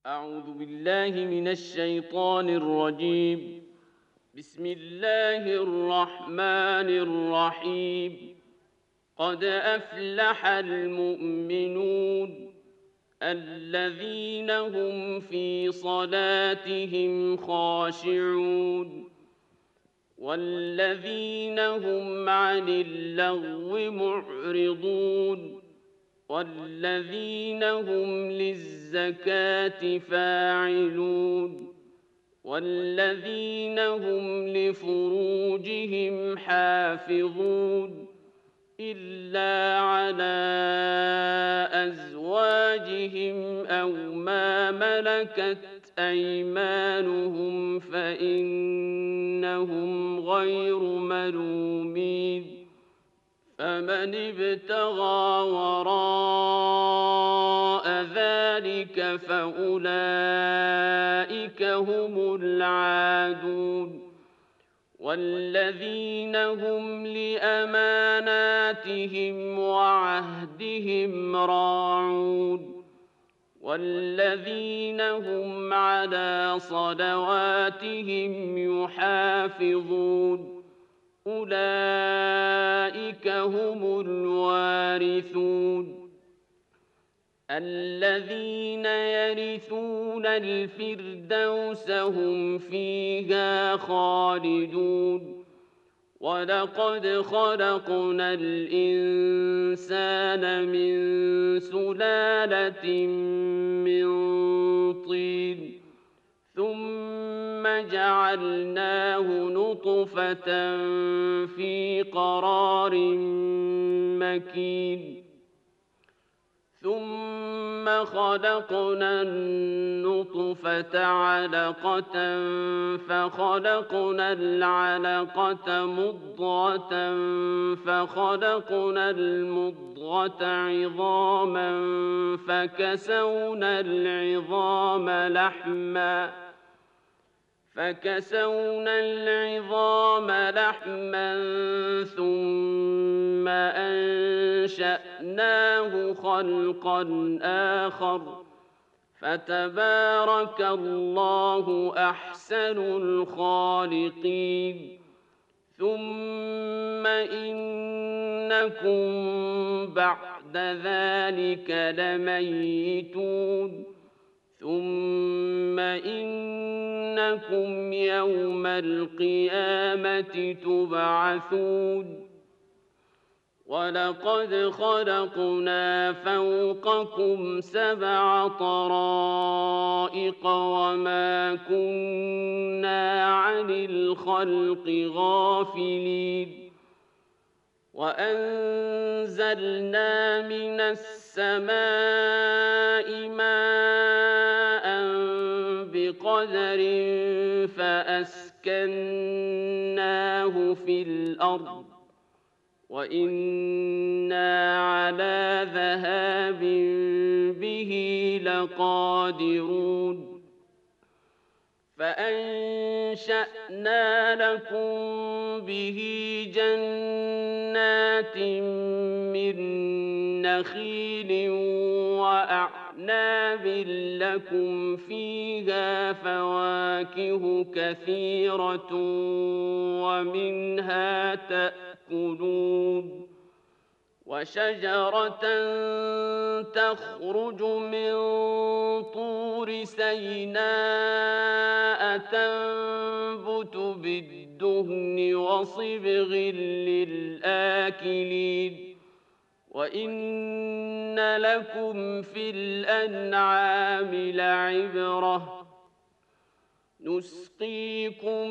أعوذ بالله من الشيطان الرجيم. بسم الله الرحمن الرحيم. قد أفلح المؤمنون الذين هم في صلاتهم خاشعون والذين هم عن اللغو معرضون والذين هم للزكاة فاعلون والذين هم لفروجهم حافظون إلا على أزواجهم أو ما ملكت أيمانهم فإنهم غير ملومين. فمن ابتغى وراء ذلك فأولئك هم العادون. والذين هم لأماناتهم وعهدهم راعون والذين هم على صلواتهم يحافظون أولئك هم الوارثون الذين يرثون الفردوس هم فيها خالدون. ولقد خلقنا الإنسان من سلالة من طين ثم جعلناه نطفة في قرار مكين ثم خلقنا النطفة علقة فخلقنا العلقة مضغة فخلقنا المضغة عظاما فكسونا العظام لحما ثم أنشأناه خلقا آخر فتبارك الله أحسن الخالقين. ثم إنكم بعد ذلك لميتون ثم إنكم يوم القيامة تبعثون. ولقد خلقنا فوقكم 7 طرائق وما كنا عن الخلق غافلين. وأنزلنا من السماء ماء بقدر فأسكناه في الأرض وإنا على ذهاب به لقادرون. فأنشأنا لكم به جنات من نخيل وأعناب لكم فيها فواكه كثيرة ومنها تأكلون. وشجرة تخرج من طور سيناء تنبت بالدهن وصبغ للآكلين. وإن لكم في الأنعام لعبرة نسقيكم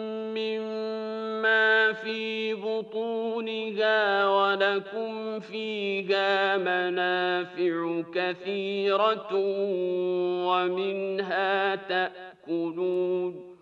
مما في بطونها ولكم فيها منافع كثيرة ومنها تأكلون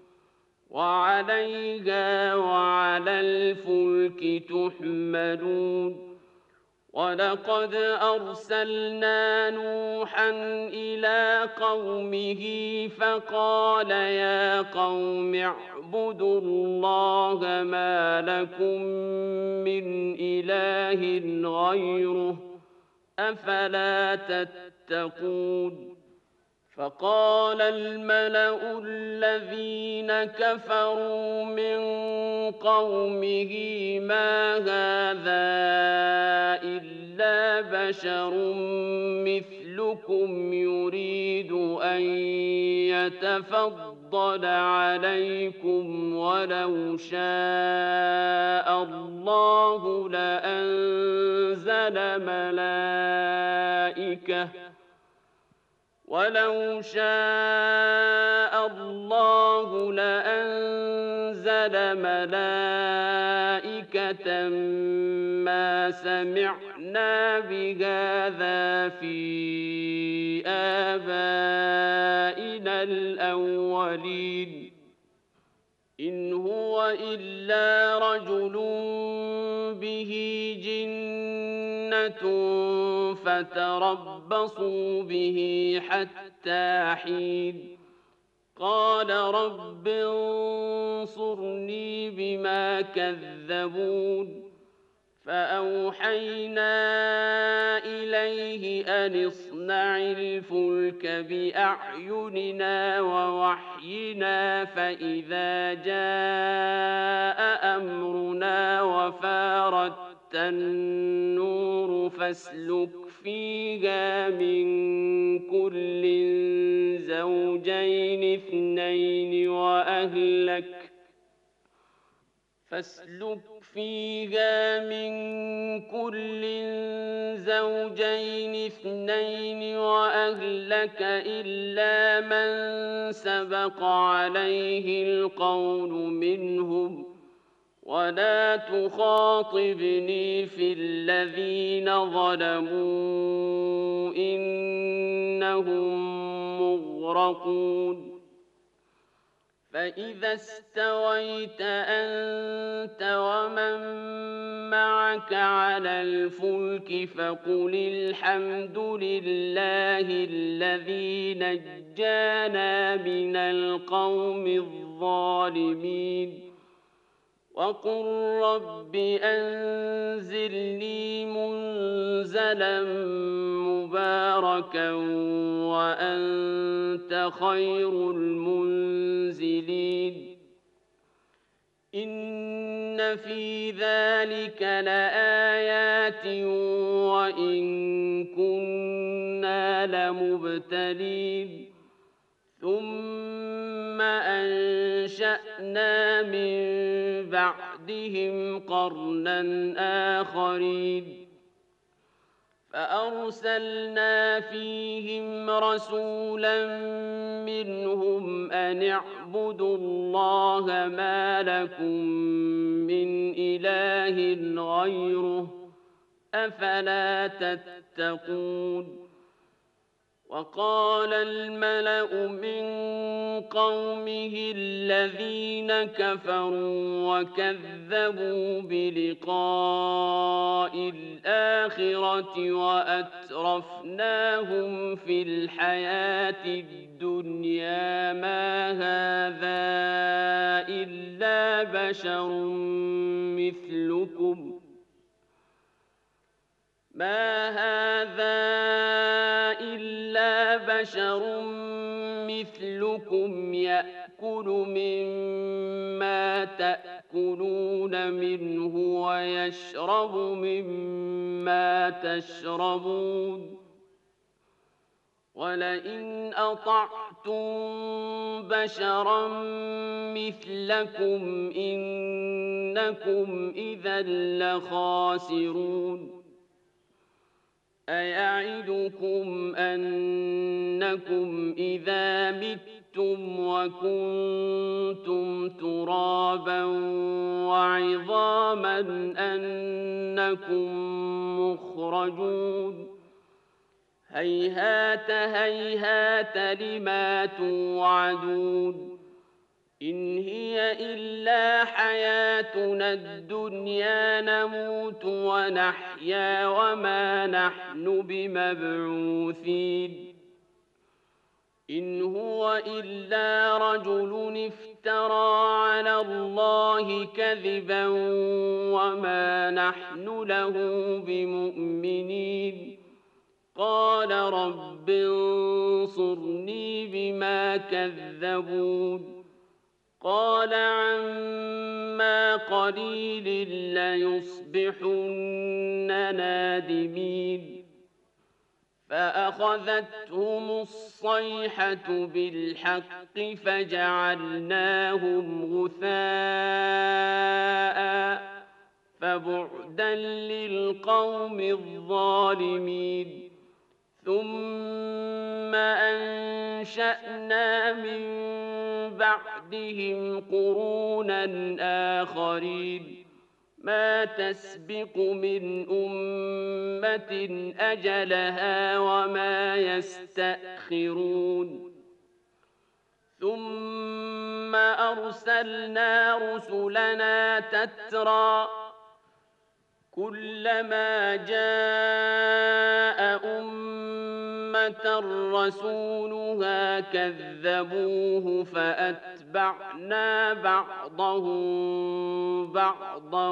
وعليها وعلى الفلك تحملون. ولقد أرسلنا نوحا إلى قومه فقال يا قوم اعبدوا الله ما لكم من إله غيره أفلا تتقون. فقال الملأ الذين كفروا من قومه ما هذا إلا بشر مثلكم يريد أن يتفضل عليكم ولو شاء الله لأنزل ملائكة ما سمعنا بهذا في آبائنا الأولين إن هو إلا رجل به جنة فتربصوا به حتى حين قال رب انصرني بما كذبون فأوحينا إليه أن اصنع الفلك بأعيننا ووحينا فإذا جاء أمرنا وفارت النور فاسلك فيها من كل زوجين اثنين وأهلك إلا من سبق عليه القول منهم ولا تخاطبني في الذين ظلموا إنهم مغرقون فإذا استويت أنت ومن معك على الفلك فقل الحمد لله الذي نجانا من القوم الظالمين وقل رب أنزلني منزلا مباركا وأنت خير المنزلين إن في ذلك لآيات وإن كنا لمبتلين ثم أنشأنا من بعدهم قرنا آخرين فأرسلنا فيهم رسولا منهم أن اعبدوا الله ما لكم من إله غيره أفلا تتقون وقال الملأ من قومه الذين كفروا وكذبوا بلقاء الآخرة وأترفناهم في الحياة الدنيا ما هذا إلا بشر مثلكم يأكل مما تأكلون منه ويشرب مما تشربون ولئن أطعتم بشرا مثلكم إنكم إذا لخاسرون أيعدكم أنكم إذا متم وكنتم ترابا وعظاما أنكم مخرجون هيهات هيهات لما توعدون إن هي إلا حياتنا الدنيا نموت ونحيا وما نحن بمبعوثين إن هو إلا رجل افترى على الله كذبا وما نحن له بمؤمنين قال رب انصرني بما كذبون قال عما قليل ليصبحن نادمين فأخذتهم الصيحة بالحق فجعلناهم غثاء فبعدا للقوم الظالمين ثم أنشأنا من بعدهم قرونا آخرين ما تسبق من أمة أجلها وما يستأخرون ثم أرسلنا رسلنا تترى كلما جاء أمة رسولها كذبوه فأتبعنا بعضهم بعضا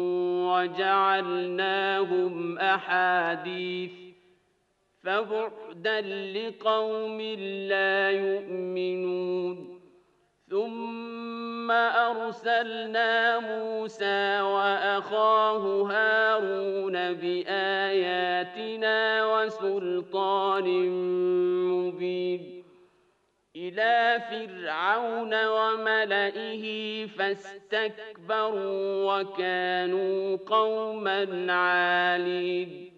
وجعلناهم أحاديث فبعدا لقوم لا يؤمنون ثم أرسلنا موسى وأخاه هارون بآياتنا وسلطان مبين إلى فرعون وملئه فاستكبروا وكانوا قوما عالين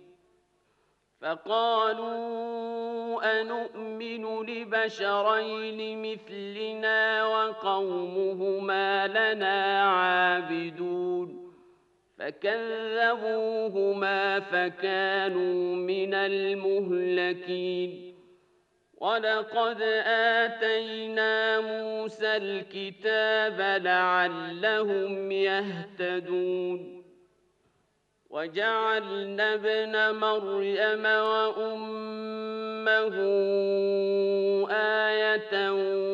فقالوا أنؤمن لبشرين مثلنا وقومهما لنا عابدون فكذبوهما فكانوا من المهلكين ولقد آتينا موسى الكتاب لعلهم يهتدون وجعلنا ابن مريم وأمه آية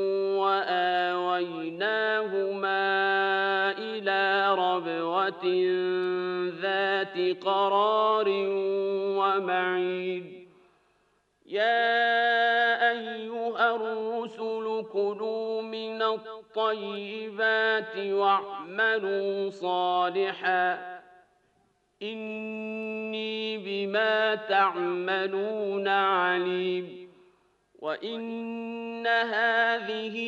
وآويناهما إلى ربوة ذات قرار ومعين يا أيها الرسل كلوا من الطيبات واعملوا صالحا إني بما تعملون عليم وإن هذه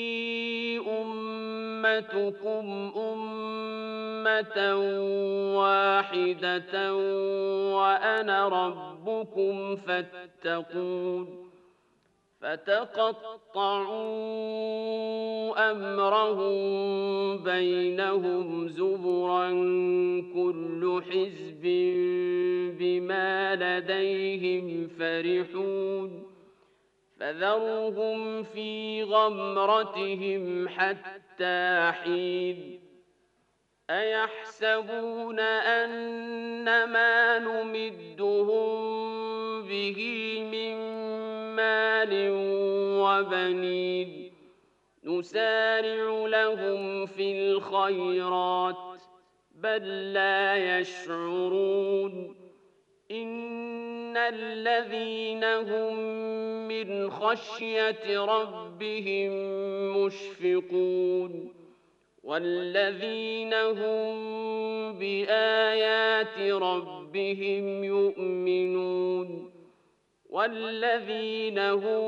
أمتكم أمة واحدة وأنا ربكم فاتقون فتقطعوا أمرهم بينهم زبرا كل حزب بما لديهم فرحون فذرهم في غمرتهم حتى حين أيحسبون أن ما نمدهم به من مال وبنين نسارع لهم في الخيرات بل لا يشعرون إن الذين هم من خشية ربهم مشفقون والذين هم بآيات ربهم يؤمنون والذين هم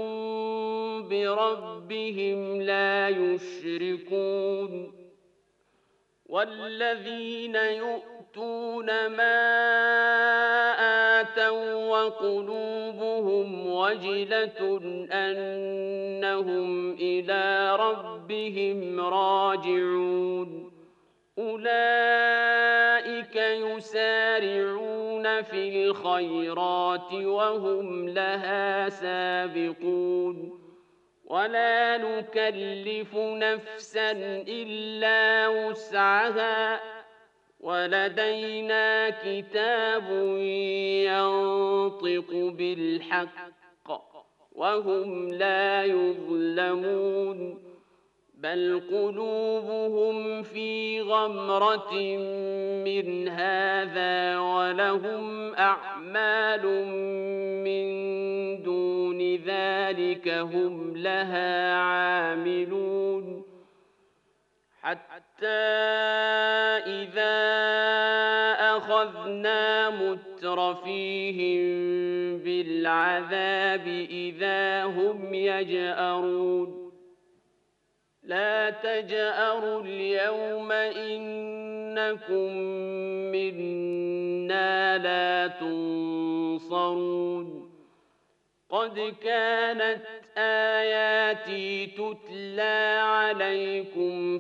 بربهم لا يشركون والذين يؤتون ما آتوا وقلوبهم وجلة أنهم إلى ربهم راجعون أولئك يسارعون في الخيرات وهم لها سابقون ولا نكلف نفسا إلا وسعها ولدينا كتاب ينطق بالحق وهم لا يظلمون بل قلوبهم في غمرة من هذا ولهم أعمال من دون ذلك هم لها عاملون حتى إذا أخذنا مترفيهم بالعذاب إذا هم يجأرون لا تجأروا اليوم إنكم منا لا تنصرون قد كانت آياتي تتلى عليكم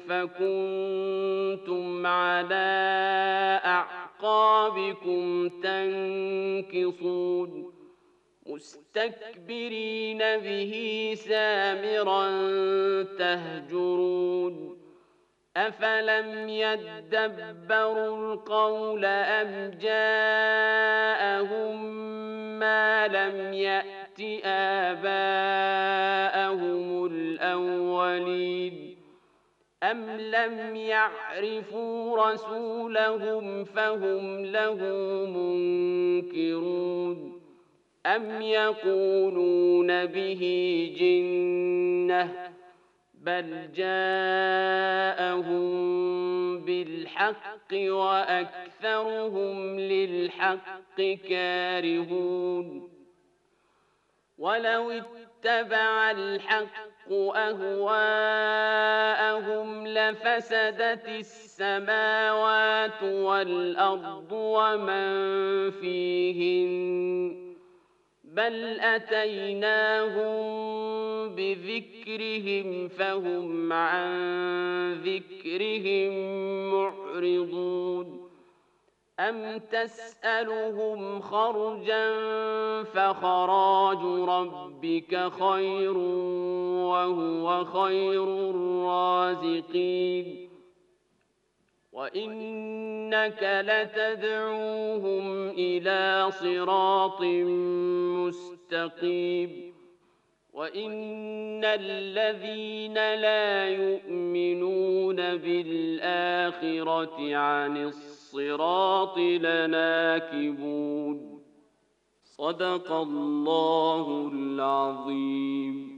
فكنتم على أعقابكم تنكصون مستكبرين به سامرا تهجرون أفلم يدبروا القول أم جاءهم ما لم يأت آباءهم الأولين أم لم يعرفوا رسولهم فهم له منكرون أم يقولون به جنة بل جاءهم بالحق وأكثرهم للحق كارهون ولو اتبع الحق أهواءهم لفسدت السماوات والأرض ومن فيهن بل أتيناهم بذكرهم فهم عن ذكرهم معرضون أم تسألهم خرجا فخراج ربك خير وهو خير الرازقين وإنك لتدعوهم إلى صراط مستقيم وإن الذين لا يؤمنون بالآخرة عن الصراط لناكبون صدق الله العظيم.